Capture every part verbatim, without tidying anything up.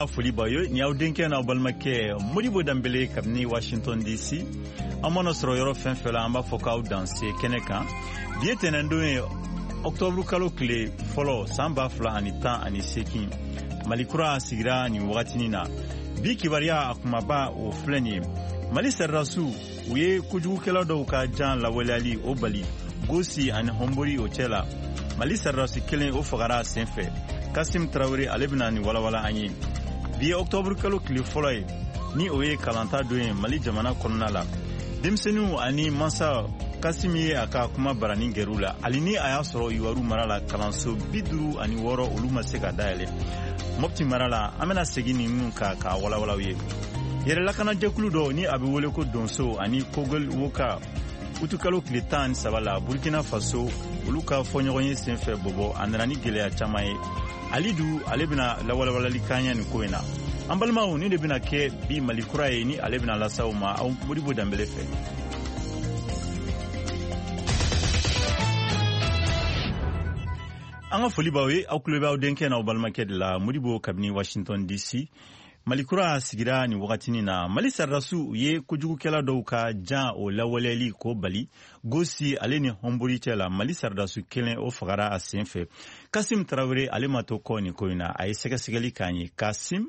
foli bayo ni aw denkɛ n'aw balimakɛ Modibo Dambele kabini Washington D C an mana sɔrɔ yɔrɔ fɛn fɛn la an b'a fɔ k'aw danse kɛnɛ kan bi ye tɛnɛndon ye octobre kalo tile fɔlɔ san ba fila ani tan ani seegin Mali kura sigira nin wagatinin na bi kibaruya a kumaba o filɛ nin ye Mali sɛridasiw u ye kojugukɛla dɔw ka jan lawaleyali o bali Gosi ani Hombori o cɛ la Mali sɛridasi kelen o fagara senfɛ Kasim Traoré ale bɛna nin walawala an ye bi ye octobre kalo tile fɔlɔ ye ni o ye kalanta don ye Mali jamana kɔnɔna la denmisɛnninw ani mansa Kasim ye a ka kuma barani gɛr'u la hali ni a y'a sɔrɔ Iwaru mara la kalanso bi duuru ani wɔɔrɔ olu ma se ka dayɛlɛ Mopti mara la an bɛna segin ninnu ka ka walawalaw ye yɛrɛlakana jɛkulu dɔ ni a bɛ wele ko Donso ani Kogel Woka utukalo tile tan ani saba la Burkina Faso olu ka fɔɲɔgɔn ye senfɛ bɔbɔ a nana ni gɛlɛya caman ye Alidu ale bɛna lawalawalali kanya nin ko in na an balimaw ni de bɛna kɛ bi Mali kura ye ni ale bɛna lasaw ma aw Modibo Dambele fɛ an ka foli b'aw ye aw kulo b'aw denkɛ n'aw balimakɛ de la Modibo kabini Washington D C Mali kura sigira ni wagatinin na Mali sɛridasiw ye kojugukɛla dɔw ka jan o lawaleyali ko bali Gosi ale ni Hombori cɛ la Mali sɛridasi kelen o fagara a senfɛ Kasim Traoré ale ma to kɔ nin ko in na a ye sɛgɛsɛgɛli k'an ye Kasim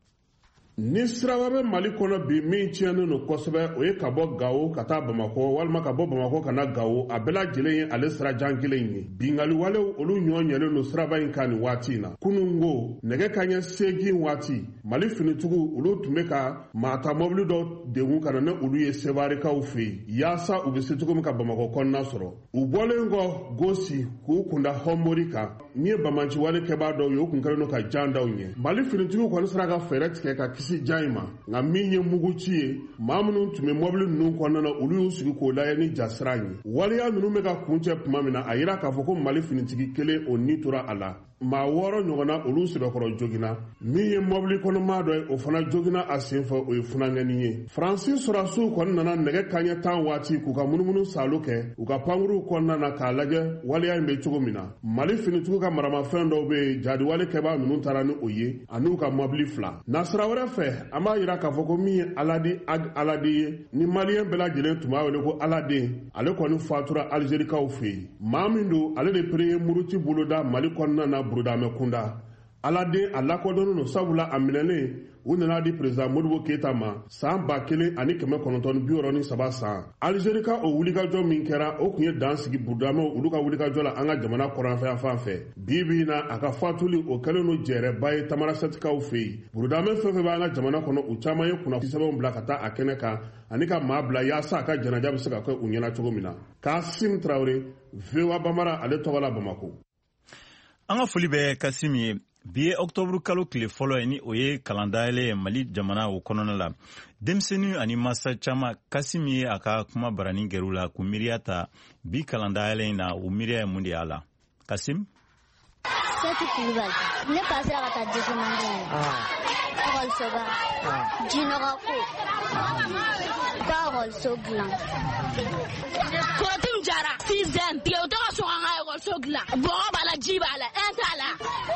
ni siraba bɛ Mali kɔnɔ bi min tiɲɛnen don kosɛbɛ o ye ka bɔ Gao ka taa Bamakɔ walima ka bɔ Bamakɔ ka na Gao a bɛɛ lajɛlen ye ale sirajan kelen ye bingali walew olu ɲɔgɔn ɲɛlen don siraba in kan nin waati in na kunun ko nɛgɛ kanɲɛ seegin waati Mali finitigiw olu tun bɛ ka maata mɔbili dɔ degun ka na ne olu ye sebaarikaw fɛ yen yaasa u bɛ se cogo min ka Bamakɔ kɔnɔna sɔrɔ u bɔlen kɔ Gosi k'u kunda Hombori kan ni ye Bamanci wale kɛbaa dɔw ye o kun kɛlen don ka jan daw ɲɛ Mali finitigiw kɔni sera ka fɛɛrɛ tigɛ ka kisi jan in ma nka min ye mugu ci ye maa minnu tun bɛ mɔbili ninnu kɔnɔna na olu y'u sigi k'o layɛ ni jasira ye waleya ninnu bɛ ka kuncɛ tuma min na a yira k'a fɔ ko Mali finitigi kelen o ni tora a la maa wɔɔrɔ ɲɔgɔnna olu sɛbɛkɔrɔ jogina min ye mɔbili kɔnɔmaa dɔ ye o fana jogina a senfɛ o ye funangɛni ye Faransi sɔrɔdasiw kɔni nana nɛgɛ kanɲɛ tan waati k'u ka munumunu salo kɛ u ka pankuruw kɔnɔna na k'a lajɛ waleya in bɛ cogo min na Mali finitigiw ka maramafɛn dɔw bɛ yen jadiwale kɛbaa ninnu taara ni o ye an'u ka mɔbili fila nasira wɛrɛ fɛ an b'a yira k'a fɔ ko min ye Aladi Ag Aladi ye ni maliyɛn bɛɛ lajɛlen tun b'a wele ko Aladen ale kɔni fatura Alizerikaw fɛ yen maa min don ale de pere ye muruti boloda Mali kɔnɔna na Burudame Kunda Aladen a lakodɔnnen don sabula a minɛlen u nana di président Modibo Keita ma san ba kelen ani kɛmɛ kɔnɔntɔn ni bi wɔɔrɔ ni saba san Alizerika o wulikajɔ min kɛra o kun ye dan sigi Burudamew olu ka wulikajɔ la an ka jamana kɔrɔnfɛya fan fɛ bi bi na a ka fatuli o kɛlen don jɛrɛba ye Tamarasɛtikaw fɛ yen Burudame fɛn fɛn b'an ka jamana kɔnɔ u caman ye kunnafoni sɛbɛnw bila ka taa a kɛnɛ kan ani ka maa bila yaasa a ka janaja bɛ se ka kɛ u ɲɛna cogo min na Kasim Traoré V O A Bamara ale tɔgɔ la Bamakɔ an ka foli bɛ Kasim ye bi ye octobre kalo tile fɔlɔ ye ni o ye kalan dayɛlɛ ye Mali jamana o kɔnɔna la denmisɛnnin ani masa caman Kasim ye a ka kuma barani gɛr'u la k'u miiriya ta bi kalan dayɛlɛ in na u miiriya ye mun de y'a la Kasim Seti Kulibali ne pasera ka taa jɛkɛmandi ɔkɔlisoba jinɔgɔko ka ɔkɔliso dilan Kotum Jara sixième tigɛ u tɛ ka sɔn an ka ɔkɔliso dilan bɔgɔ b'a la ji b'a la ɛn t'a la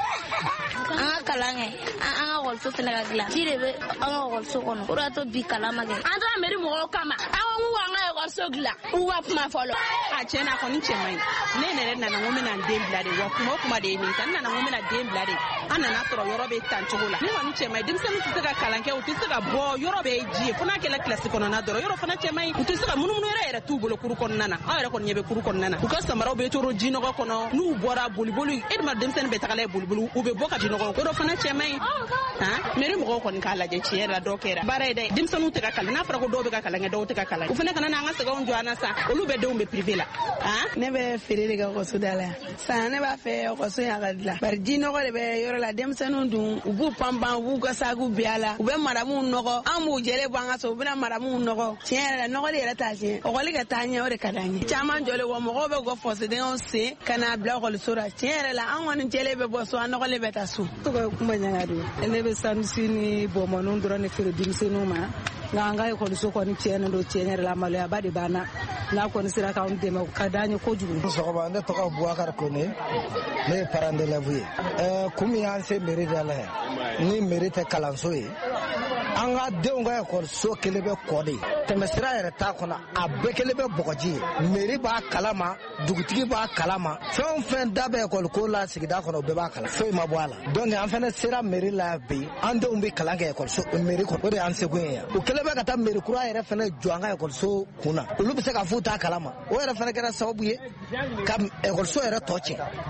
an ka kalan kɛ an ka ɔkɔliso fana ka dilan ji de bɛ an ka ɔkɔliso kɔnɔ o de y'a to bi kalan ma kɛ an taara mairie mɔgɔw kama an ko k'u k'an ka ɔkɔliso dilan u ka kuma fɔlɔ a tiɲɛ na a kɔni cɛ man ɲi ne yɛrɛ nana n ko n bɛna n den bila de wa kuma o kuma de ye nin kan n nana n ko n bɛna den bila de an nana sɔrɔ yɔrɔ bɛ tan cogo la ne kɔni cɛ man ɲi denmisɛnninw tɛ se ka kalan kɛ u tɛ se ka bɔ yɔrɔ bɛ ji ye fo n'a kɛla kilasi kɔnɔna dɔrɔn yɔrɔ fana cɛ man ɲi u tɛ se ka munumunu yɛrɛ yɛrɛ t'u bolo kuru kɔnɔna na aw yɛrɛ kɔni ɲɛ bɛ kuru kɔnɔna na u ka samaraw bɛ toro jinɔgɔ kɔnɔ n'u bɔra boliboli e dun ma denmisɛnnin bɛ tagala ye boliboli u bɛ bɔ ka jinɔgɔ yɔrɔ fana cɛ man ɲi han mairie mɔgɔw kɔni k'a lajɛ tiɲɛ yɛrɛ la dɔw kɛra baara ye dɛ denmisɛnninw tɛ ka kalan n'a fɔra ko dɔw bɛ ka kalan kɛ dɔw tɛ ka kalan u fana kana n'an ka sɛgɛnw jɔ an na sa olu bɛ denw bɛ privé la han ne bɛ feere de kɛ ɔkɔso da la san ne b'a fɛ ɔkɔso in a ka dilan bari jinɔgɔ de bɛ yɔrɔ la denmisɛnninw dun u b'u panpan u b'u ka sagu bi a la u bɛ madamuw nɔgɔ an b'u jɛlen bɔ an ka so u bɛna madamuw nɔgɔ tiɲɛ yɛrɛ la nɔgɔli yɛrɛ t'a tiɲɛ ɔkɔli ka taa ɲɛ o de ka d'an ye caman jɔlen wa mɔgɔw bɛ gɔ fɔsidɛnw sen ka n'a bila ɔkɔliso la tiɲɛ yɛrɛ la an kɔni jɛlen bɛ bɔ so an nɔgɔlen bɛ taa so tɔgɔ kuma ɲaga don ne bɛ sanusi ni bɔnbɔninw dɔrɔn de feere denmisɛnninw ma nka an ka ekɔliso kɔni tiɲɛnen don tiɲɛ yɛrɛ la maloya ba de banna n'a kɔni sera k'anw dɛmɛ o ka d'an ye kojugu. sɔgɔma ne tɔgɔ Boubacar Kone ne ye parent d'élève ye ɛɛ kun min y'an se mairie da la yan ni mairie tɛ kalanso ye an ka denw ka ekɔliso kelen bɛ kɔ de tɛmɛsira yɛrɛ t'a kɔnɔ a bɛɛ kelen bɛ bɔgɔji ye mairie b'a kalama dugutigi b'a kalama fɛn o fɛn da bɛ ekɔliko la sigida kɔnɔ o bɛɛ b'a kala foyi ma bɔ a la donc an fana sera mairie la bi an denw bɛ kalan kɛ ekɔliso mairie kɔnɔ o de y'an seko ye yan o kelen bɛ ka taa mairie kura yɛrɛ fana jɔ an ka ekɔliso kun na olu bɛ se ka f'u t'a kalama o yɛrɛ fana kɛra sababu ye ka ekɔliso yɛrɛ tɔ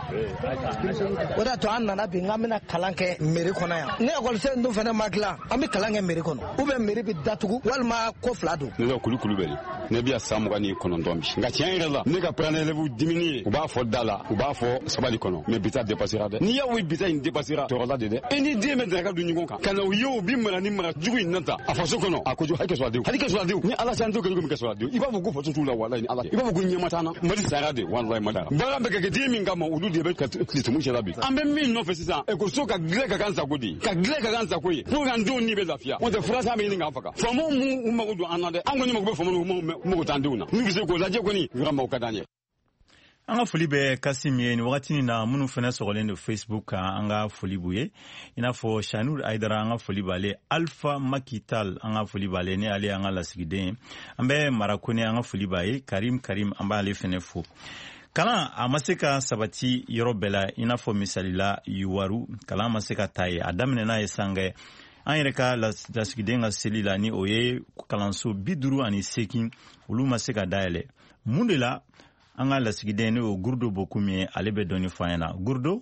tiɲɛ o de y'a to an nana bi n k'an bɛna kalan kɛ mairie kɔnɔ yan ni ekɔliso in dun fana ma dilan an bɛ kalan kɛ mairie kɔnɔ ou bien mairie bɛ datugu walima ko fila don. ne bɛ kulu kulubali ne bɛ san mugan ni kɔnɔntɔn bi nka tiɲɛ yɛrɛ la ne ka parent d'élève dimini ye u b'a fɔ da la u b'a fɔ sabali kɔnɔ mais bita dépassera dɛ n'i y'a ye bita in dépassera tɔɔrɔla de dɛ e ni den bɛ daraka dun ɲɔgɔn kan ka na u ye u bi mara ni mara jugu in nata a faso kɔnɔ a ko jo hakɛ sɔrɔ a denw hakɛ sɔrɔ a denw ni ala s'an to kɛlɛ min kɛ sɔrɔ a denw i b'a fɔ ko faso t'u la walayi ni ala i b'a fɔ ko ɲɛma t'an na mali sara de walayi ma dara baara bɛ kɛ kɛ den min kama olu de bɛ ka tilitumu cɛla bi an bɛ min nɔfɛ sisan ekɔliso ka dilan ka kan sago de ka dilan ka kan sago ye pour que an denw ni bɛ lafiya n'o tɛ furasa bɛ ɲini k'a faga faamaw m'u mago don an na dɛ an kɔni mago bɛ faamaw mago t'an denw na n'u bɛ se k'o lajɛ kɔni vraiment o ka d'an ye. an ka foli bɛ Kasim ye ni wagati na minnu fana sɔgɔlen don Facebook kan an ka foli b'u ye i n'a fɔ Shanur Aidara an ka foli b'ale Alpha Makital an ka foli b'ale ne ale an ka lasigiden ye an bɛ Marakone an ka foli b'a ye Karim Karim an b'ale fana fo kalan a ma se ka sabati yɔrɔ bɛɛ la i n'a fɔ misali la Yuwaru kalan ma se ka taa ye a daminɛna ye sangɛ an yɛrɛ ka lasigiden ka seli la ni o ye kalanso bi duuru ani seegin olu ma se ka dayɛlɛ mun de la an ka lasigiden ne o Gurdo Bokum ye ale bɛ dɔɔni fɔ an ɲɛna Gurdo.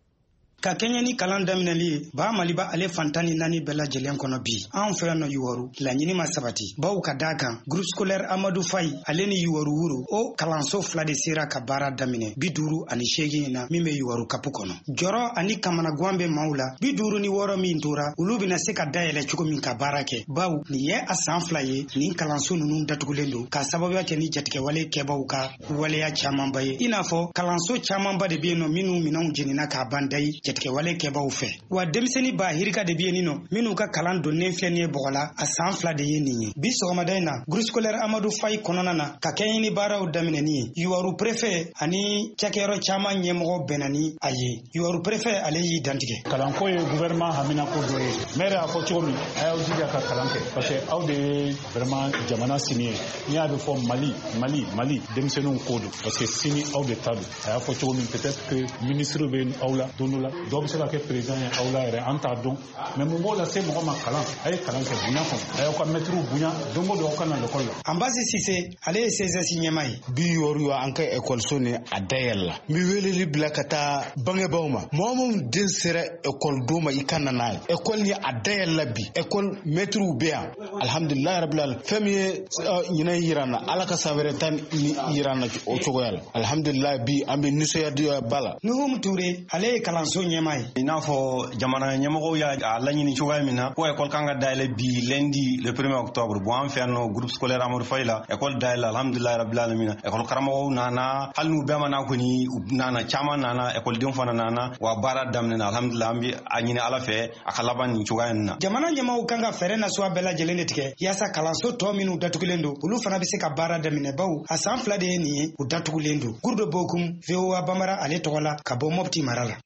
ka kɛɲɛ ni kalan daminɛli ye ba maliba ale fantan ni naani bɛɛ lajɛlen kɔnɔ bi anw fɛ yan nɔ Yuwaru laɲini ma sabati baw ka daa kan groupe scolaire Amadou Faye ale ni Yuwaru wuro o kalanso fila de sera ka baara daminɛ bi duuru ani seegin na min bɛ Yuwaru kapu kɔnɔ jɔrɔ ani kamana guwan bɛ maaw la bi duuru ni wɔɔrɔ min tora olu bɛna se ka dayɛlɛ cogo min ka baara kɛ baw nin ye a san fila ye nin kalanso ninnu datugulen don ka sababuya kɛ ni jatigɛwale kɛbaw ka waleya camanba ye i n'a fɔ kalanso camanba de bɛ yen nɔ minnu minɛnw jenina k'a ban dayi jatigɛwale kɛbaw fɛ wa denmisɛnnin ba hirika de bɛ yen nɔ minnu ka kalan donnen filɛ nin ye bɔgɔ la a san fila de ye nin ye bi sɔgɔmada in na groupe scolaire Amadou Faye kɔnɔna na ka kɛɲɛ ni baaraw daminɛni ye Yuwaru préfet ani cakɛyɔrɔ caman ɲɛmɔgɔ bɛnna ni a ye Yuwaru préfet ale y'i dantigɛ kalanko ye gouvernement haminako dɔ ye maire y'a fɔ cogo min a y'aw jija ka kalan kɛ parce que aw de ye vraiment jamana sini ye n'i y'a bɛ fɔ Mali Mali Mali denmisɛnninw ko don parce que sini aw de ta don a y'a fɔ cogo min peut-être que ministre bɛ aw la don dɔ la dɔw bɛ se ka kɛ président ye aw la yɛrɛ an t'a dɔn mais mun b'o lase mɔgɔ ma kalan a ye kalan kɛ bonya kɔnɔ a y'aw ka mɛtiriw bonya don o don aw ka na l'école la. Ambasi Sise ale ye C S S ɲɛmaa ye. bi Yuwaru an ka ekɔliso ni a dayɛlɛ la n bɛ weleli bila ka taa bangebaaw ma mɔgɔ minnu den sera ekɔli don ma i ka na n'a ye ekɔli ni a dayɛlɛ la bi ekɔli mɛtiriw bɛ yan alhamdulilayi rabil alamin fɛn min ye ɲinan yira n na ala ka san wɛrɛ ta ni yira n na o cogoya la alhamdulilayi bi an bɛ nisɔndiya ba la. Nuhum Ture ale ye kalanso ɲɛmaa ye. I n'a fɔ jamana ɲɛmɔgɔw y'a laɲini cogoya min na ko ekɔli kan ka dayɛlɛ bi lundi le premier octobre bon an fɛ yan nɔ groupe scolaire Amadou Faye la ekɔli dayɛlɛ alhamdulilayi rabil alamin ekɔli karamɔgɔw nana hali n'u bɛɛ ma na kɔni u nana caman nana ekɔlidenw fana nana wa baara daminɛna alhamdulilayi an bɛ a ɲini ala fɛ a ka laban nin cogoya in na. Jamana ɲɛmaaw kan ka fɛɛrɛ nasuwa bɛɛ lajɛlen de tigɛ yaasa kalanso tɔ minnu datugulen don olu fana bɛ se ka baara daminɛ baw a san fila de ye nin ye u datugulen don. Gurdo Bokum V O A Bambara ale tɔgɔ la ka bɔ Mopti mara la.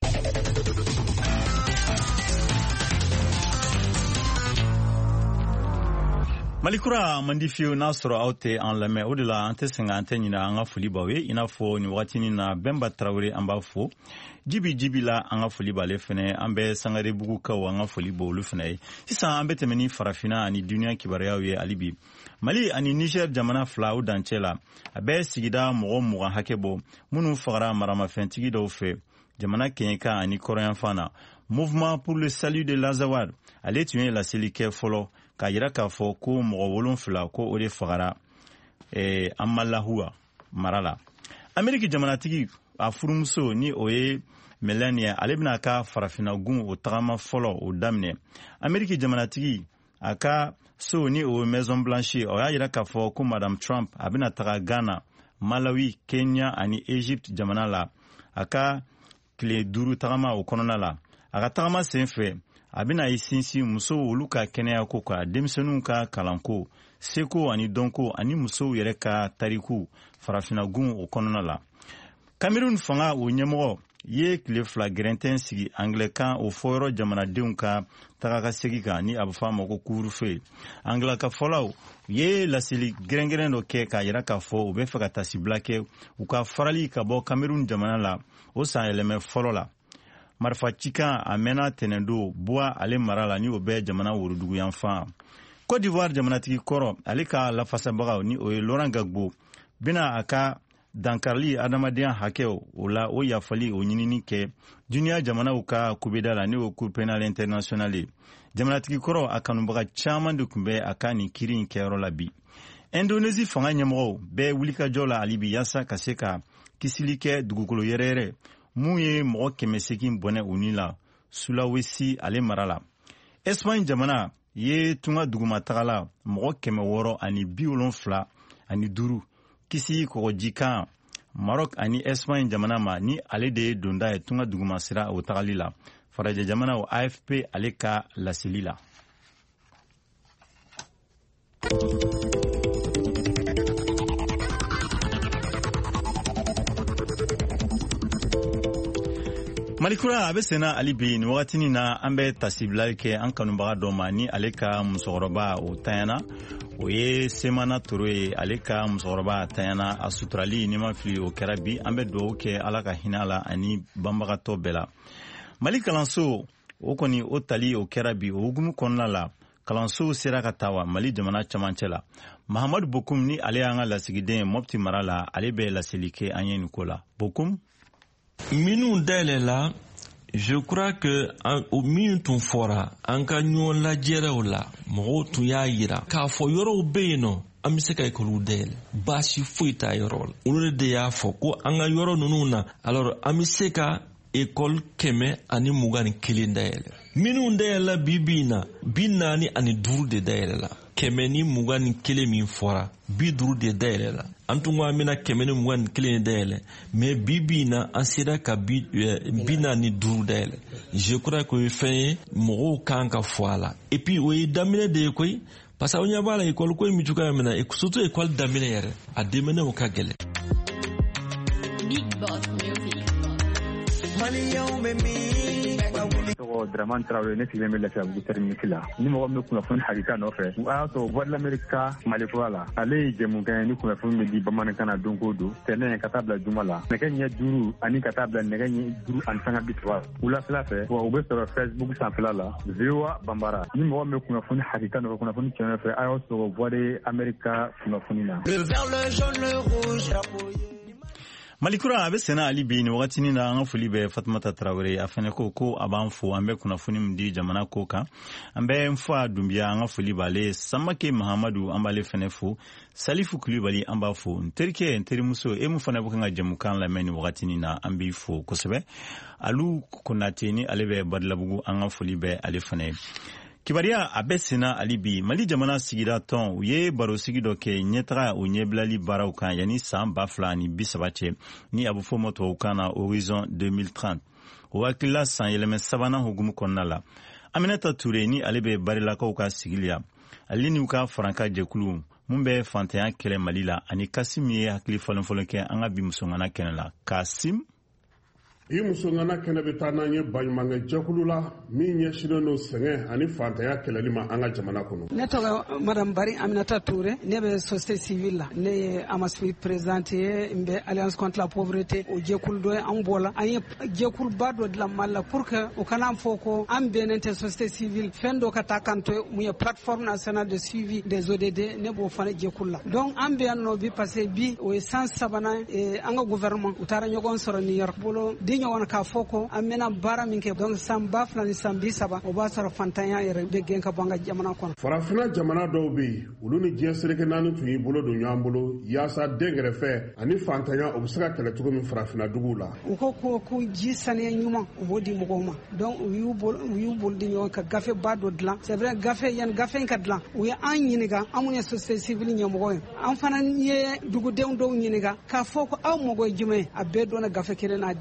Malikura mandi fiyewu n'a sɔrɔ aw tɛ an lamɛn o de la an tɛ sɛgɛn an tɛ ɲinɛ an ka foli b'aw ye i n'a fɔ nin wagatinin na Bɛnba Tarawele an b'a fo jibi jibi la an ka foli b'ale fɛnɛ an bɛ Sangarebugukaw an ka foli b'olu fɛnɛ ye sisan an bɛ tɛmɛ ni farafinna ani duniya kibaruyaw ye hali bi Mali ani Niger jamana fila o dancɛ la a bɛ sigida mɔgɔ mugan hakɛ bɔ minnu fagara maramafɛntigi dɔw fɛ jamana kɛɲɛka ani kɔrɔyanfan na Mouvement pour le salut de l'Azawad ale tun ye laseli kɛ fɔlɔ k'a jira k'a fɔ ko mɔgɔ wolonfila ko o de fagara eh, Amalahua mara la. Ameriki jamanatigi a furumuso ni o ye Melania ale bɛna ka farafinagun o tagama fɔlɔ o daminɛ. Ameriki jamanatigi a ka so ni o Maison Blanche o y'a jira k'a fɔ ko Madame Trump a bɛna taga Ghana, Malawi, Kenya ani Egypte jamana la a ka tile duuru tagama o kɔnɔna la. A ka tagama sen fɛ a bɛna i sinsin musow olu ka kɛnɛyako ka denmisɛnninw ka kalanko seko ani dɔnko ani musow yɛrɛ ka tariku farafinagun o kɔnɔna la. Cameroun fanga o ɲɛmɔgɔ ye tile fila gɛrɛntɛn sigi Anglɛkan o fɔyɔrɔ jamanadenw ka tagakasegi kan ni a bɛ fɔ a ma ko couvre-feu. Anglɛka fɔlaw ye laseli gɛrɛngɛrɛn dɔ kɛ k'a yira k'a fɔ u bɛ fɛ ka tasibila kɛ u ka farali ka bɔ Cameroun jamana la o san yɛlɛmɛ fɔlɔ la. Marifa cikan a mɛnna tɛnɛndo buwa ale mara la ni o bɛ jamana worodugu yanfan. Côte d'Ivoire jamanatigi kɔrɔ ale ka lafasabagaw ni o ye Laurent Gbagbo bɛna a ka dankarili adamadenya hakɛw o la o yafali o ɲinini kɛ duniya jamanaw ka kubeda la ni o Cour pénale internationale. Jamanatigi kɔrɔ a kanubaga caman de tun bɛ a ka nin kiiri in kɛyɔrɔ la bi. Indonésie fanga ɲɛmɔgɔw bɛɛ wulikajɔ la hali bi yaasa ka se ka kisili kɛ dugukolo yɛrɛyɛrɛ mun ye mɔgɔ kɛmɛ seegin bɔnɛ u ni la Sulawesi ale mara la. Espagne jamana ye tunga dugumatagala mɔgɔ kɛmɛ wɔɔrɔ ani bi wolonfila ani duuru kisi kɔgɔjikan Maroc ani Espagne jamana ma ni ale de ye donda ye tunga duguma sira o tagali la. Faraja jamana o A F P ale ka laseli la. Malikura a bɛ senna hali bi nin wagatinin na an bɛ tasibilali kɛ an kanubaga dɔ ma ni ale ka musokɔrɔba o tanyana o ye Semana Toro ye ale ka musokɔrɔba tanyana a suturali ni ma fili o kɛra bi an bɛ dugawu kɛ Ala ka hinɛ la ani banbagatɔ bɛɛ la. Mali kalanso o kɔni o tali o kɛra bi o hukumu kɔnɔna la kalanso sera ka taa wa Mali jamana camancɛ la. Mahamadu Bokum ni ale y'an ka lasigiden Mopti mara la ale bɛ laseli kɛ an ye nin ko la. Bokum minnu dayɛlɛ la je crois que o minnu tun fɔra an ka ɲɔgɔn lajɛrɛw la mɔgɔw tun y'a yira k'a fɔ yɔrɔw bɛ yen nɔ an bɛ se ka ekɔliw dayɛlɛ baasi foyi t'a yɔrɔ la olu de y'a fɔ ko an ka yɔrɔ ninnu na alors an bɛ se ka ekɔli kɛmɛ ani mugan ni kelen dayɛlɛ minnu dayɛlɛ bi bi in na bi naani ani duuru de dayɛlɛ la kɛmɛ ni mugan ni kelen min fɔra bi duuru de dayɛlɛ la an tun ko an bɛna kɛmɛ ni mugan ni kelen de dayɛlɛ mais bi bi in na an sera ka bi bi naani duuru dayɛlɛ je crois que o ye fɛn ye mɔgɔw kan ka fɔ a la et puis o ye daminɛ de ye koyi parce que aw ɲɛ b'a la ekɔli ko in bɛ cogoya min na surtout ekɔli daminɛ yɛrɛ a daminɛw ka gɛlɛn. Big Boss Music. tɔgɔ Dramane Traoré ne sigilen bɛ Lafiyabugu terminus la ni mɔgɔ min bɛ kunnafoni hakika nɔfɛ o y'a sɔrɔ Voix de l'Amérique Malifura la ale ye jɛmukan ye ni kunnafoni bɛ di bamanankan na don o don tɛnɛ ka taa bila juma la nɛgɛ ɲɛ duuru ani ka taa bila nɛgɛ ɲɛ duuru ani sanga bi saba wulafɛla fɛ wa u bɛ sɔrɔ Facebook sanfɛla la V O A Banbara ni mɔgɔ min bɛ kunnafoni hakika nɔfɛ kunnafoni tiɲɛ nɔfɛ a y'o sɔrɔ Voix de l'Amérique kunnafoni na. Le vert, le jaune, le rouge, Malikura a bɛ senna hali bi nin wagatinin na an ka foli bɛ Fatumata Traoré a fɛnɛ ko ko a b'an fo an bɛ kunnafoni min di jamana ko kan an bɛ n fɔ a Dunbiya an ka foli b'ale Samake Mahamadu an b'ale fɛnɛ fo Salifu Kulibali an b'a fo n terikɛ n terimuso e mun fana bɛ kan ka jamukan lamɛn nin wagatinin na an b'i fo kosɛbɛ Alu Konate ni ale bɛ Badilabugu an ka foli bɛ ale fɛnɛ ye. Kibaruya a bɛ senna hali bi Mali jamana sigira tɔn u ye barosigi dɔ kɛ ɲɛtaga o ɲɛbilali baaraw kan yanni san ba fila ani bi saba cɛ ni a bɛ fɔ o ma tubabukan na Horizon deux mille trente o hakilila san yɛlɛmɛ sabanan hukumu kɔnɔna la Aminata Ture ni ale bɛ barilakaw ka sigili la ale n'u ka faranka jɛkulu mun bɛ fantanya kɛlɛ Mali la ani Kasim ye hakili fɔlɔfɔlɔ kɛ an ka bi musongana kɛnɛ la Kasim. I musongana kɛnɛ bɛ taa n'an ye baɲumankɛ jɛkulu la min ɲɛsinnen don sɛgɛn ani fantanya kɛlɛli ma an ka jamana kɔnɔ. Ne tɔgɔ Madame Bari Aminata Toure ne bɛ société civile la ne ye Amasfi présidente ye n bɛ Alliance contre la pauvreté o jɛkulu dɔ ye an bɔra an ye jɛkuluba dɔ dilan Mali la pour que o kana fɔ ko an bɛnnen tɛ société civile fɛn dɔ ka taa kan to mun ye plateforme nationale de suivi des O D D ne b'o fana jɛkulu la donc an bɛ yan nɔ bi parce que bi o ye san sabanan an ka gouvernement u taara ɲɔgɔn sɔrɔ New York bolo ɲɔgɔn k'a fɔ ko an bɛna baara min kɛ donc san ba fila ni san bi saba o b'a sɔrɔ fantanya yɛrɛ bɛ gɛn ka bɔ an ka jamana kɔnɔ. Farafina jamana dɔw bɛ yen olu ni diɲɛ seleke naani tun y'i bolo don ɲɔgɔn bolo yaasa den kɛrɛfɛ ani fantanya o bɛ se ka kɛlɛ cogo min farafina duguw la. u ko ko ko ji saniya ɲuman u b'o di mɔgɔw ma donc u y'u bolo u y'u bolo di ɲɔgɔn ka gafe ba dɔ dilan c'est vrai gafe yanni gafe in ka dilan u ye an ɲininka an mun ye société civile ɲɛmɔgɔ ye an fana ye dugudenw dɔw ɲininka k'a fɔ ko aw mɔgɔ ye jumɛn a bɛɛ dɔnna gafe kelen n'a dina donc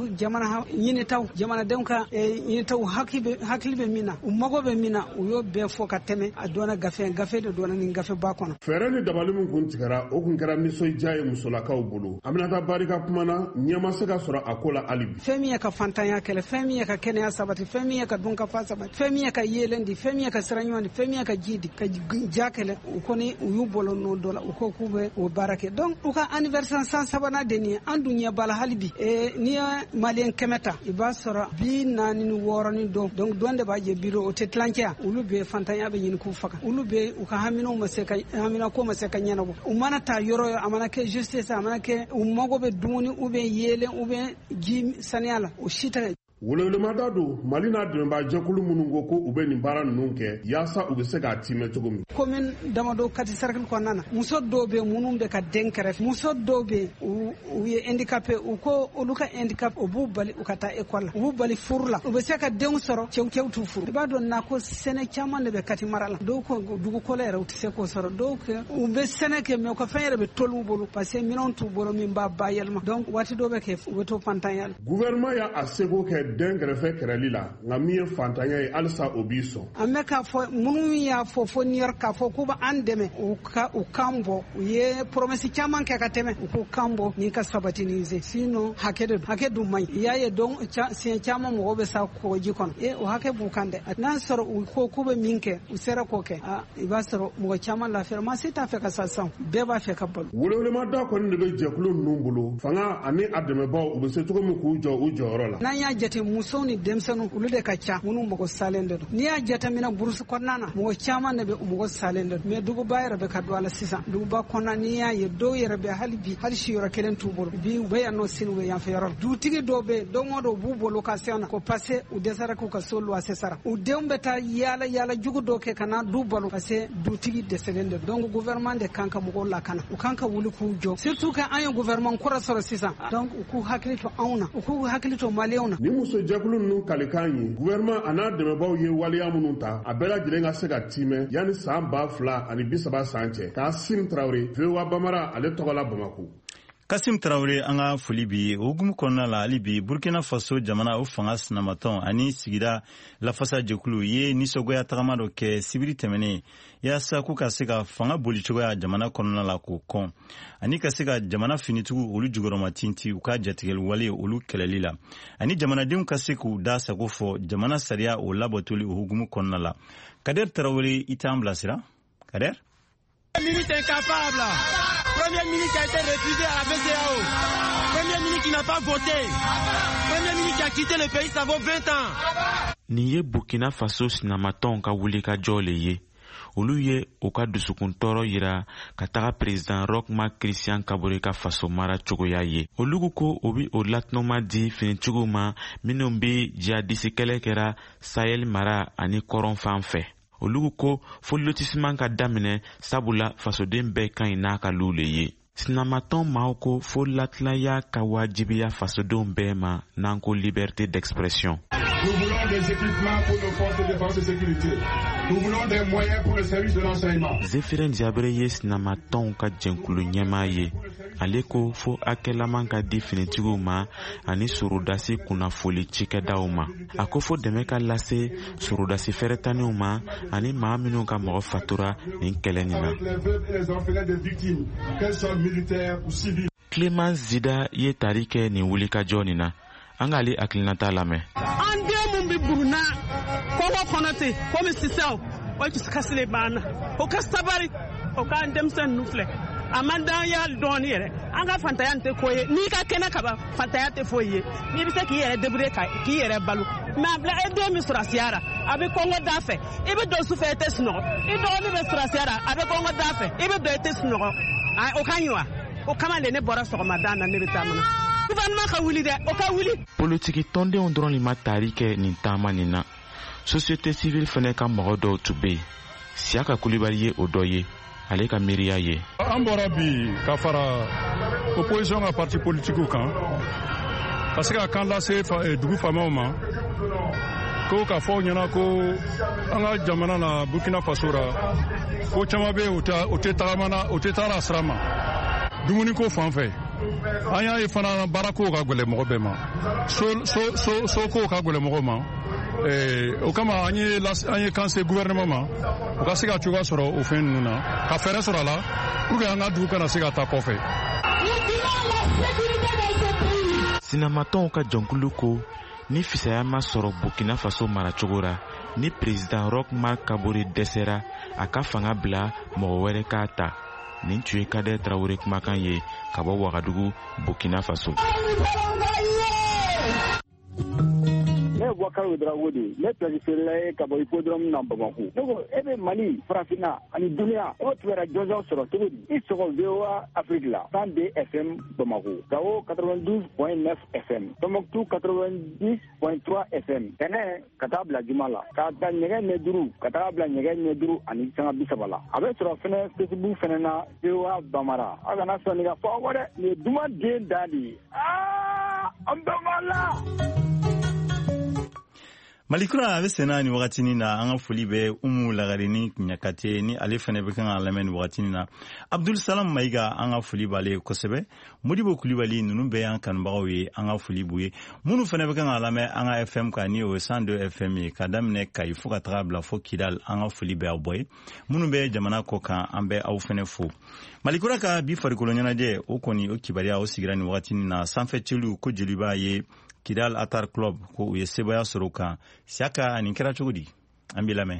jamana yini taw jamana denka yini taw hakibe haklibe mina u mago be mina u yo be fo ka teme adona gafe gafe de dona ni gafe ba kono fere ni dabalimu kun tigara o kun kɛra niso jaye musolakaw bolo aminata barika kumana nyama se ka sɔrɔ akola alibi femi ka fantanya kele femi ka kenya sabati femi ka dunka fa sabati femi ka yelendi femi ka siranyoni femi ka jidi ka jakele u koni u yu bolo no dola u ko kube o barake donc u ka anniversaire san sabana deni andu nya bala halibi e ni malien kemeta iba sɔrɔ bi nani ni woroni do donc donde ba je biro o tetlankia ulu be fantanya be yin ku faka ulu be u ka hamino maseka hamina ko maseka nyana bo u mana ta yoro amana ke justice amana ke u mago be dumuni u be yele u be ji saniala o shita wolewulemada do mali n'a dɛmɛba jɛkulu minnu ko ko u bɛ nin baara ninnu kɛ yaasa u bɛ se k'a timɛ cogo min commune damado kati sarkil kɔnɔna na muso dɔw bɛ minnu bɛ ka den kɛrɛfɛ muso dɔw bɛ u ye handicapé u ko olu ka handicap u b'u bali u ka taa école la u b'u bali furu la u bɛ se ka denw sɔrɔ cɛw cɛw t'u furu i b'a dɔn na ko sɛnɛ caman de bɛ kati mara la dɔw ko dugukolo yɛrɛ u tɛ se k'o sɔrɔ dɔw kɛ u bɛ sɛnɛ kɛ mais u ka fɛn yɛrɛ bɛ tolu u bolo parce que minɛnw t'u bolo min b'a bayɛlɛma donc waati dɔw bɛ kɛ u bɛ to fantanya la gouvernement y'a a seko kɛ den kɛrɛfɛ kɛrɛli la nka min ye fantanya ye halisa o b'i sɔn an bɛ k'a fɔ minnu y'a fɔ fo New York k'a fɔ k'u b'an dɛmɛ u ka u kan bɔ u ye promesse caman kɛ ka tɛmɛ u k'u kan bɔ ni ka sabati ni se sinon hakɛ de don hakɛ dun man ɲi i y'a ye donc siɲɛ caman mɔgɔw bɛ sa kɔgɔji kɔnɔ e o hakɛ b'u kan dɛ n'a sɔrɔ u ko k'u bɛ min kɛ u sera k'o kɛ a i b'a sɔrɔ mɔgɔ caman lafiyara maa si t'a fɛ ka sa san bɛɛ b'a fɛ ka balo welewulemada kɔni de bɛ jɛkulu ninnu bolo fanga ani a dɛmɛbaw u bɛ se cogo min k'u jɔ u jɔyɔrɔ la n'an y'a jate musow ni denmisɛnninw olu de ka ca minnu mɔgɔ salen de don n'i y'a jateminɛ burusi kɔnɔna na mɔgɔ caman de bɛ mɔgɔ salen de don mais duguba yɛrɛ bɛ ka don a la sisan duguba kɔnɔna n'i y'a ye dɔw yɛrɛ bɛ hali bi hali siyɔrɔ kelen t'u bolo bi u bɛ yan nɔ sini u bɛ yan fɛ yɔrɔ la dutigi dɔw bɛ yen don o don u b'u bolo location na ko parce que u dɛsɛra k'u ka so loyer sara u denw bɛ taa yaala yaala jugu dɔw kɛ ka na du balo parce que dutigi dɛsɛlen de don donc gouvernement de kan ka mɔgɔw lakana u kan ka wuli k'u jɔ surtout que an ye gouvernement kɔrɔ sɔrɔ sisan donc u k'u hakili to anw na u k'u hakili to maliyɛnw na ni muso jɛkulu ninnu kalikan ye gouvernement a n'a dɛmɛbaw ye waleya minnu ta a bɛɛ lajɛlen ka se ka timɛ yanni san ba fila ani bi saba san cɛ Kasim Traoré V O A Bamara ale tɔgɔ la Bamako. Kasim Traoré an ka foli bi o hukumu kɔnɔna la hali bi Burkina Faso jamana o fanga sinamatɔn ani sigida lafasa jɛkulu ye nisɔngoya tagama dɔ kɛ sibiri tɛmɛnen yaasa k'u ka se ka fanga bolicogoya jamana kɔnɔna la k'o kɔn ani ka se ka jamana finitigiw olu jukɔrɔma tinti u ka jatigɛli wale olu kɛlɛli la ani jamanadenw ka se k'u da sago fɔ jamana sariya o labɔtoli o hukumu kɔnɔna la. Kader Traoré i t'an bilasira Kader. Ministre incapable. Premier ministre qui a été refusé à la B C A O. Premier ministre qui n'a pas voté. Premier ministre qui a quitté le pays, ça vaut vingt ans. Ni ye Burkina Faso sinamatɔnw ka wuli ka jɔ le ye. Olu ye u ka dusukun tɔɔrɔ yira ka taga président Roch-Marc Christian Kabore ka faso mara cogoya ye. Olu ko o bi o latinoma di finitigiw ma minnu bi jihadisi kɛlɛ kɛra Sahel mara ani kɔrɔn fan fɛ. Olu ko fo lotissement ka daminɛ sabula fasoden bɛɛ ka ɲi n'a ka lu le ye. Sinamatɔn maaw ko fo latilaya ka wajibiya fasodenw bɛɛ ma n'an ko liberté d'expression. Nous voulons des équipements pour nos forces de défense et sécurité. Nous voulons des moyens pour le service de l'enseignement. Zéphirine Diabré ye sinamatɔnw ka jɛnkulu ɲɛmaa ye. Ale ko fo akɛlaman ka di finitigiw ma ani surudasi kunnafoli cikɛdaw ma. A ko fo dɛmɛ ka lase surudasi fɛrɛtaniw ma ani maa minnu ka mɔgɔ fatura nin kɛlɛ nin na. Clément Zida ye tari kɛ nin wulikajɔ nin na. An k'ale hakilinata lamɛn. An den mun bi Buruna kɔngɔ kɔnɔ ten komi sisan o dusukasi le b'an na o ka sabari o k'an denmisɛn ninnu filɛ a man d'an ye hali dɔɔni yɛrɛ an ka fantanya tɛ ko ye n'i ka kɛnɛ kaban fantanya tɛ foyi ye n'i bɛ se k'i yɛrɛ débrouiller k'i yɛrɛ balo mais a bila e den min sɔrɔsiya ra a bɛ kɔngɔ da fɛ i bɛ don su fɛ i tɛ sunɔgɔ i dɔgɔnin bɛ sɔrɔsiya ra a bɛ kɔngɔ da fɛ i bɛ don i tɛ sunɔgɔ o ka ɲi wa o kama de ne bɔra sɔgɔmada na ne bɛ taa mana. Politiki tɔndenw dɔrɔn de ma tari kɛ nin taama nin na. Société civile fɛnɛ ka mɔgɔ dɔw tun bɛ yen. Siyaka Kulibali ye o dɔ ye. Ale ka miiriya ye. An bɔra bi ka fara opposition ka parti politikiw kan ka se ka kan lase dugu faamaw ma ko k'a fɔ ɲɛna ko an ka jamana na Burkina Faso ra ko caman bɛ yen o tɛ tagamana o tɛ taara sira ma dumuni ko fan fɛ an y'a ye fana baara ko ka gɛlɛ mɔgɔ bɛɛ ma so so so so ko ka gɛlɛ mɔgɔ ma eh o kama an ye an ye kanse gouvernement ma o ka se ka cogoya sɔrɔ o fɛn ninnu na ka fɛɛrɛ sɔrɔ a la pour que an ka dugu kana se ka taa kɔfɛ. Sinamatɔnw ka jɔnkulu ko ni fisaya ma sɔrɔ Burkina Faso maracogo ra ni président Roch Marc Kabore dɛsɛra a ka fanga bila mɔgɔ wɛrɛ k'a ta. Nin tun ye Kader Traoré kumakan ye ka bɔ Wagadugu, Burkina Faso. Ne Boubacar Ouedraogo de ne préférerais ka bɔ hippodrome na Bamako. Ne ko e bɛ Mali farafinna ani duniya o tun bɛ jɔnjɔn sɔrɔ cogo di i sɔgɔ V O A Afrique la cent deux F M Bamako, Gao quatre-vingt-douze point neuf F M, Tombouctou quatre-vingt-dix point trois F M, Tɛnɛ ka taa bila Juma la ka taa ɲɛgɛn ɲɛ duuru ka taa bila ɲɛgɛn ɲɛ duuru ani sanga bi saba la. A bɛ sɔrɔ fɛnɛ Facebook fɛnɛ na V O A Bamara. A kana sɔn nin ka fɔ aw dɛ nin ye duman den da de ye. Aa an bɛɛ b'a la. Malikura a bɛ senna ni wagatini na an ka foli bɛ Umu Lagare ni Ɲakate ni ale fana bɛ kan ka lamɛn ni wagatini na. Abdul Salam Mayiga an ka foli b'ale kosɛbɛ. Modibo Kulibali ninnu bɛɛ y'an kanubagaw ye an ka foli b'u ye. Minnu fana bɛ kan ka lamɛn an ka F M kan ni o ye cent deux F M ye ka daminɛ Kayi fo ka taga bila fo Kidal an ka foli bɛ aw bɔ ye. Minnu bɛ jamana kɔ kan an bɛ aw fana fo. Malikura ka bi farikolo ɲɛnajɛ o kɔni o kibaruya o sigira ni wagatini na sanfɛ celu ko jeli b'a ye Kidal Atar Club ko u ye sebaya sɔrɔ kan Siaka nin kɛra cogo di an b'i lamɛn.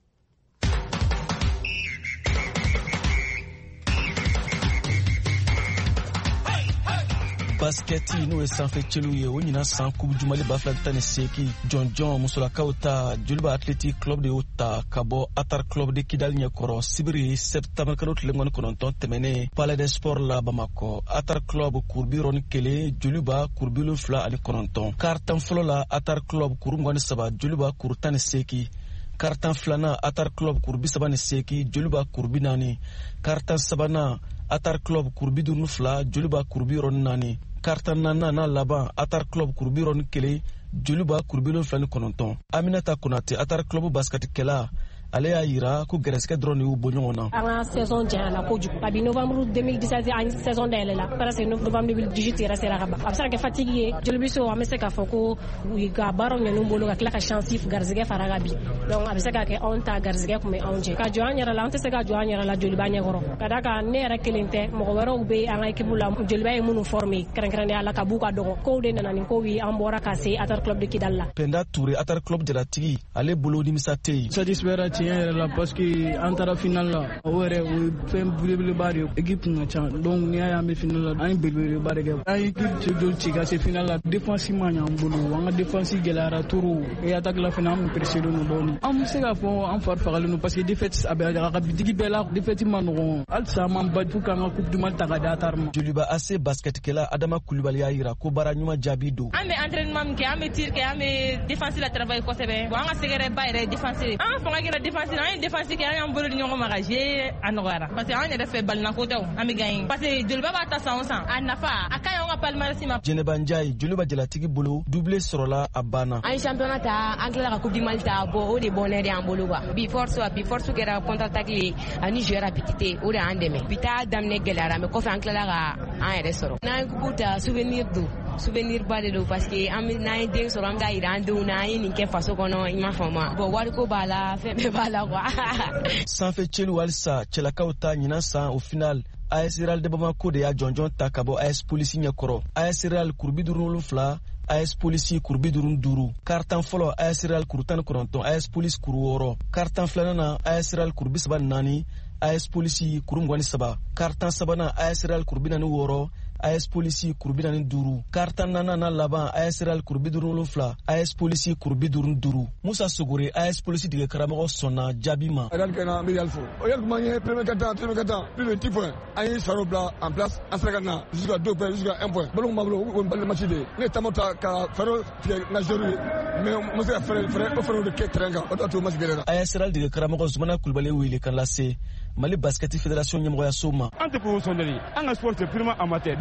Basketi n'o ye sanfɛ celu ye o ɲina san kubu jumali ba fila tan ni seegin jɔnjɔn musolakaw ta Joliba Athletic Club de y'o ta ka bɔ Atar Club de Kidal ɲɛkɔrɔ sibiri septembre kalo tile mugan ni kɔnɔntɔn tɛmɛnen Palais des Sports la Bamakɔ. Atar Club kuru bi wɔɔrɔ ni kelen, Joliba kuru bi wolonwula ani kɔnɔntɔn. Karitan fɔlɔ la Atar Club kuru mugan ni saba, Joliba kuru tan ni seegin. Karitan filanan Atar Club kuru bi saba ni seegin, Joliba kuru bi naani. Karitan sabanan Atar Club kuru bi duuru ni fila, Joliba kuru bi wɔɔrɔ ni naani. Karitan naaninan n'a laban Atar Club kuru bi wɔɔrɔ ni kelen, Joliba kuru bi wolonwula ni kɔnɔntɔn. Aminata Konate Atar Club basketikɛla ale y'a yira ko gɛrɛsɛgɛ dɔrɔn de y'u bɔ ɲɔgɔn na. An ka saison janyana kojugu kabi novembre deux mille dix-sept an saison dayɛlɛla presque novembre deux mille dix-huit yɛrɛ sera ka ban. A bɛ se ka kɛ fatigue ye jolibiso an bɛ se k'a fɔ ko u ka baaraw ɲɛn'u bolo ka tila ka chance garisɛgɛ fara ka bi donc a bɛ se ka kɛ anw ta garisɛgɛ tun bɛ anw jɛ ka jɔ an yɛrɛ la an tɛ se ka jɔ an yɛrɛ la joliba ɲɛkɔrɔ ka da kan ne yɛrɛ kelen tɛ mɔgɔ wɛrɛw bɛ an ka équipe la joliba ye minnu former kɛrɛnkɛrɛnnenya la ka b'u ka dɔgɔ kow de nana nin kow ye an bɔra ka se Atar Club de Kidal la. Penda Touré Atar Club jalatigi ale bolo nimisa tɛ yen. Satisfait tiɲɛ yɛrɛ la parce que an taara final la o yɛrɛ o ye fɛn belebeleba de ye équipe kun ka ca donc n'i y'a ye an bɛ final la an ye belebeleba de kɛ an ye équipe dɔ ci ka se final la défense ma ɲ'an bolo an ka défense gɛlɛyara trop et attaque la fana an kun pressé don dɔɔni an bɛ se k'a fɔ an fari fagalen don parce que défaite a bɛ a ka bitigi bɛɛ la défaite ma nɔgɔn halisa an m'an batu k'an ka coupe du monde ta ka di Atar ma. Joliba A C basketkɛla Adama Kulibali y'a yira ko baara ɲuman jaabi don. An bɛ entraînement min kɛ an bɛ tir kɛ an bɛ défense la travail kosɛbɛ bon an ka sɛgɛrɛ ba yɛrɛ défense an fanga kɛra défense an ye défense kɛ an y'an bolo di ɲɔgɔn ma ka jouer a nɔgɔyara parce que an yɛrɛ fɛ balinako tɛ an bɛ gagner parce que Joliba b'a ta san o san a nafa a ka ɲi an ka palmarès ma. Jɛnɛba Njayi Joliba jalatigi bolo doublé sɔrɔla a banna. An ye championnat ta an tilala ka coupe du monde ta bon o de bonheur de an bolo quoi bi force wa bi force kɛra contre attaque ye ani joueur rapidité o de an dɛmɛ bi ta daminɛ gɛlɛyara mais kɔfɛ an tilala ka an yɛrɛ sɔrɔ n'an ye coupe ta souvenir don souvenir ba de don parce que an n'an ye den sɔrɔ an ka yira an denw na an ye nin kɛ faso kɔnɔ i m'a faamu bon wariko b'a la fɛn bɛɛ b'a la quoi. Sanfɛ celu halisa cɛlakaw ta ɲinan san au final A S Real de Bamako de y'a jɔnjɔn ta ka bɔ A S Polisi ɲɛkɔrɔ. A S Real kuru bi duuru ni wolonwula, A S Polisi kuru bi duuru ni duuru. Karitan fɔlɔ A S Real kuru tan ni kɔnɔntɔn, A S Polisi kuru wɔɔrɔ. Karitan filanan na A S Real kuru bi saba ni naani, A S Polisi kuru mugan ni saba. Karitan sabanan A S Real kuru bi naani ni wɔɔrɔ, A S Polisi kuru bi naani ni duuru. Karitan naaninan na laban A S Real kuru bi duuru ni wolonwula, A S Polisi kuru bi duuru ni duuru. Musa Sogore A S Polisi dege karamɔgɔ sɔnna jaabi ma. Real kɛra an bɛ Real fo. O Real kuma ye premier quart-temps premier quart-temps plus de dix points. An ye saro bila en place an sera ka na jusqu'à deux points jusqu'à un point. Ballon ma bolo o ye balle match de ye. Ne taama ta ka fɛɛrɛ tigɛ na joueur ye mais n ma se ka fɛɛrɛ fɛɛrɛ o fɛɛrɛw de kɛ terrain kan o de y'a to match gɛlɛyara. A S Real dege karamɔgɔ Zumana Kulibali wele kan lase Mali Basket Fédération ɲɛmɔgɔyaso ma. An tɛ professionnel ye an ka sport c'est purement amateur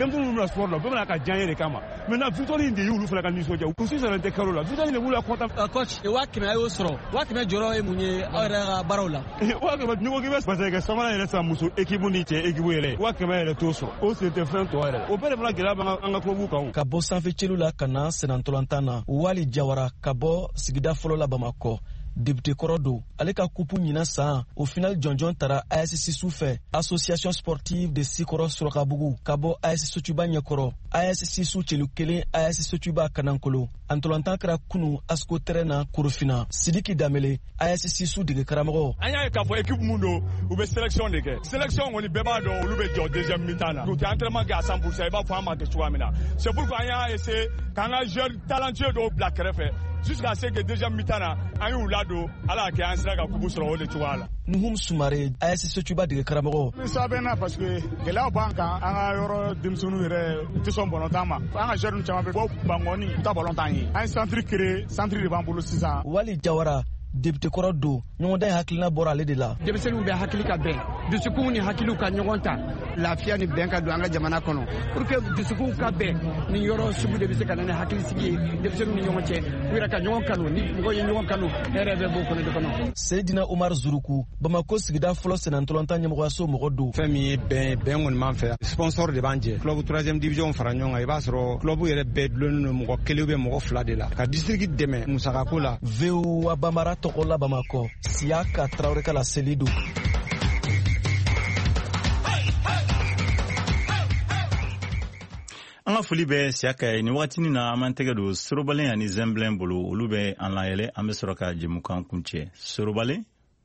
denmisɛnninw bɛna sport la bɛɛ bɛna ka diyaɲɛ de kama maintenant victoire in de y'olu fana ka nisɔndiya u si sɔrɔ tɛ kalo la victoire in de b'u la content. coach waa kɛmɛ a y'o sɔrɔ waa kɛmɛ jɔyɔrɔ ye mun ye aw yɛrɛ ka baaraw la. waa kɛmɛ n'i ko k'i bɛ parce que sabanan yɛrɛ san muso équipe ni cɛ équipe yɛrɛ waa kɛmɛ yɛrɛ t'o sɔrɔ o sen tɛ fɛn tɔ yɛrɛ o bɛɛ de fana gɛlɛya b'an an ka club kan. ka bɔ sanfɛcɛliw la ka na senatɔlantan na Wali Jawara ka bɔ sigida fɔlɔ la Bamakɔ député kɔrɔ don ale ka kupu ɲina san au final jɔnjɔn tara A S Sisu fɛ association sportive de Sikɔrɔ Surakabugu ka bɔ A S Sotuba ɲɛkɔrɔ A S Sisu cɛlu kelen A S Sotuba Kanankolo antɔlantan kɛra kunu Asko terrain na Korofina Sidiki Damele A S Sisu dege karamɔgɔ. An y'a ye k'a fɔ équipe mun don u bɛ sélection de kɛ sélection kɔni bɛɛ b'a dɔn olu bɛ jɔ deuxième mi-temps na u tɛ entraînement kɛ à cent pour cent i b'a fɔ an ma kɛ cogoya min na c'est pourquoi an y'a essayer k'an ka joueur talentueux dɔw bila kɛrɛfɛ jusqu'à ce que deuxième mi-temps na an y'u ladon ala kɛ an sera ka kubu sɔrɔ o de cogoya la. Nuhum Sumare A S Sotuba dege karamɔgɔ. Misa bɛ na parce que gɛlɛyaw b'an kan an ka yɔrɔ denmisɛnninw yɛrɛ tɛ sɔn bɔlɔntan ma an ka joueurs caman bɛ bɔ Bangɔni u ta bɔlɔntan ye an ye centre créé centre de b'an bolo sisan. Wali Jawara député kɔrɔ don ɲɔgɔndan hakilina bɔra ale de la. Denmisɛnninw bɛ hakili ka bɛn dusukun ni hakiliw ka ɲɔgɔn ta lafiya ni bɛn ka don an ka jamana kɔnɔ pour que dusukun ka bɛn ni yɔrɔ sugu de bɛ se ka na ni hakilisigi ye denmisɛnninw ni ɲɔgɔn cɛ u yɛrɛ ka ɲɔgɔn kanu ni mɔgɔ ye ɲɔgɔn kanu hɛrɛ bɛ b'o kɔnɔ de kɔnɔ. Seydina Umar Zuruku Bamako sigida fɔlɔ senatɔlantan ɲɛmɔgɔyaso mɔgɔ don. Fɛn min ye bɛn bɛn kɔni b'an fɛ sponsor de b'an jɛ club troisième division fara ɲɔgɔn kan i b'a sɔrɔ club yɛrɛ bɛɛ dulonnen don mɔgɔ kelen ou bien mɔgɔ fila de la ka district dɛmɛ musakako la. V O A Bambara tɔgɔ la Bamakɔ Siaka Traoré ka la seli don. An ka foli bɛ Siaka ye nin wagatinin na an m'an tɛgɛ don Sorobalen ani Zɛnbilen bolo olu bɛ an layɛlɛ an bɛ sɔrɔ ka jɛmukan kuncɛ Sorobalen.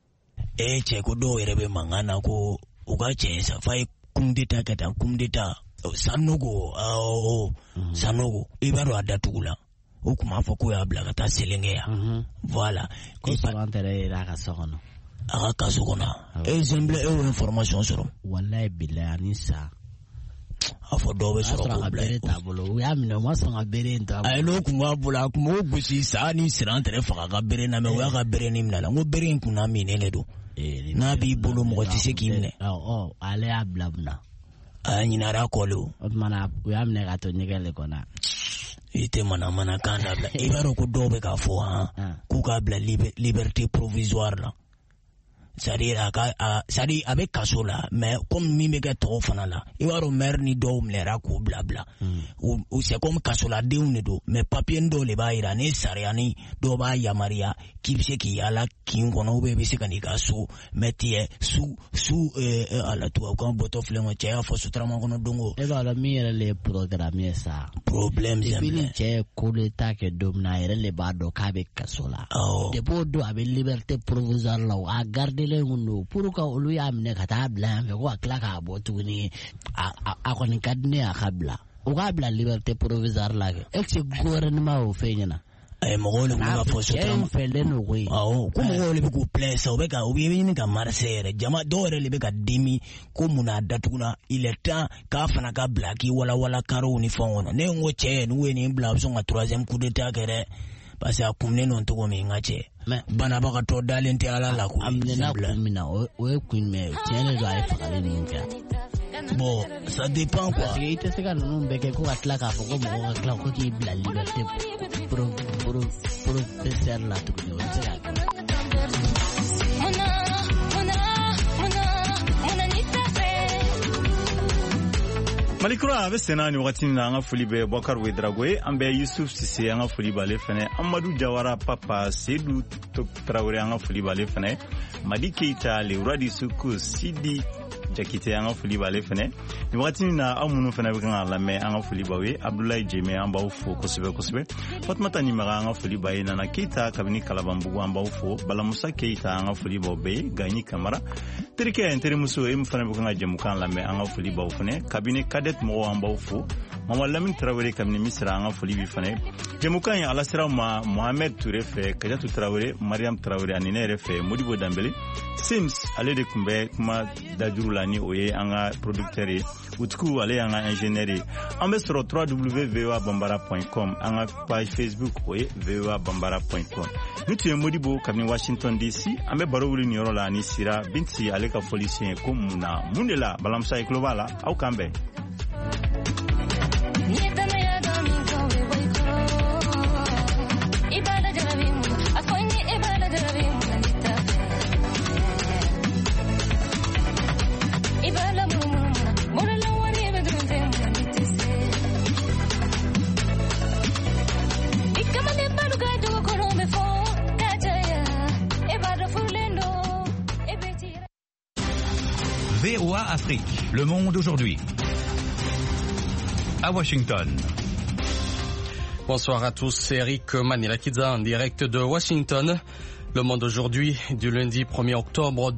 Eh cɛ ko dɔw yɛrɛ bɛ mankan na ko u ka cɛ safa ye coup d'état ka taa coup d'état Sanogo awɔ Sanogo i b'a dɔn a datugu la o tun b'a fɔ ko y'a bila ka taa selenkɛ yan voilà ko sɔrɔ an tɛrɛ yɛrɛ a ka so kɔnɔ a ka kaso kɔnɔ e Zɛnbilen e y'o information sɔrɔ walayi bilayi ani sa a fɔ dɔw bɛ sɔrɔ k'o bila t'a bolo u y'a minɛ u ma sɔn ka bere in ta a ye n'o kun b'a bolo a kun b'o gosi sa ni siran tɛrɛ faga ka bere na mɛ o y'a ka bere ni minɛ la n ko bere in kun na minɛ de don n'a b'i bolo mɔgɔ tɛ se k'i minɛ ɔ ale y'a bila munna a ɲinara kɔ le o o tuma u y'a minɛ ka to ɲɛgɛn le kɔnɔ i tɛ manamana kan dabila i b'a dɔn ko dɔw bɛ k'a fɔ han k'u k'a bila liberté provisoire la c'est-à-dire a ka a c'est-à-dire a bɛ kaso la mais comme min bɛ kɛ tɔgɔ fana la i b'a dɔn maire ni dɔw minɛra k'u bila bila o c'est comme kasoladenw de don mais papier dɔw de b'a jira ni sariya ni dɔw b'a yamaruya k'i bɛ se k'i yaala kin kɔnɔ ou bien i bɛ se ka n'i ka so mais tigɛ su su ala tubabukan bɔtɔ filɛ ŋɔ cɛ y'a fɔ sotarama kɔnɔ don o. e b'a dɔn min yɛrɛ le ye programme ye sa. problème Zɛnbilen depuis ni cɛ ye coup d'état kɛ don min na a yɛrɛ le b'a dɔn k'a bɛ kaso la. awɔ depuis o don a bɛ liberté provisoire la o a garder don pour que olu y'a minɛ ka taa bila yan fɛ ko ka tila k'a bɔ tuguni a kɔni ka di ne a ka bila o k'a bila liberté provisoire la kɛ est ce que gouvernement y'o fɛ ɲɛna. Ayi mɔgɔw le b'u ka fɔ sotarama fɛlen don koyi awɔ ko mɔgɔw le bɛ k'u plaît sa u bɛ ka u bɛ ɲini ka marché yɛrɛ jama dɔw yɛrɛ le bɛ ka dimi ko mun na a datuguna il est temps k'a fana ka bila k'i walawala carreaux ni fɛnw kɔnɔ ne ko cɛ n'u ye nin bila a bɛ sɔn ka troisième coup d'état kɛ dɛ parce que a kuminen don cogo min n ka cɛ banabagatɔ dalen tɛ ala la ko a minɛna kun min na o ye kun jumɛn ye tiɲɛ de don a ye fagali nin kɛ bon ça dépend quoi parce que i tɛ se ka ninnu bɛɛ kɛ ko ka tila k'a fɔ ko mɔgɔ ka tila ko k'i bila liberté provisoire la tuguni o tɛ se ka kɛ. Malikura a bɛ senna ni wagati na an ka foli bɛ Bɔkari Wedrago ye an bɛ Yusuf Sise an ka foli b'ale fɛnɛ Amadu Jawara Papa Seydou Traoré an ka foli b'ale fɛnɛ Madi Keita Lewura Disuku Sidi Jakite an ka foli b'ale fɛnɛ ni wagati na aw minnu fɛnɛ bɛ kan ka lamɛn an ka foli b'aw ye Abdoulaye Jeme an b'aw fo kosɛbɛ kosɛbɛ Fatumata Nimaga an ka foli b'a ye Nana Keita kabini Kalabanbugu an b'aw fo Balamusa Keita an ka foli b'aw bɛɛ ye Gagni Kamara terikɛ n terimuso e min fɛnɛ bɛ kan ka jɛmukan lamɛn an ka foli b'aw fɛnɛ kabini Kadet mɔgɔw an b'aw fo Mama Lamine Traoré kabini Misira an ka foli b'i fɛnɛ jɛmukan ye ala siraw ma Mohamed Touré fɛ Kajatu Traoré Mariam Traoré ani ne yɛrɛ fɛ Modibo Dambele Sims ale de tun bɛ kuma dajuru la ni o ye an ka producteur ye Utiku ale y'an ka ingénieur ye an bɛ sɔrɔ w w w point v o a bambara point com an ka page Facebook o ye v o a bambara point com ni tun ye Modibo kabini Washington D C an bɛ baro wuli niyɔrɔ la ani Sira Binti ale ka foli sen ko mun na mun de la balamusa ye tulo b'a la aw k'an bɛn V O A Afrique, Le Monde aujourd'hui. À Washington. Bonsoir à tous, c'est Eric Manilakidza en direct de Washington. Le Monde aujourd'hui du lundi premier octobre.